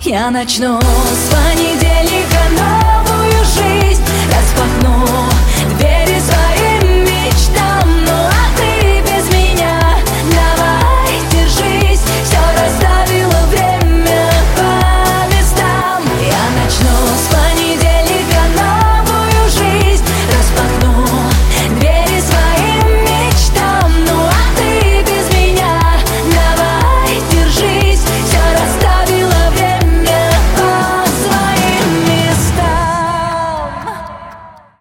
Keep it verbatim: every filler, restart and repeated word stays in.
Я начну с понедельника новую жизнь, распахну дверь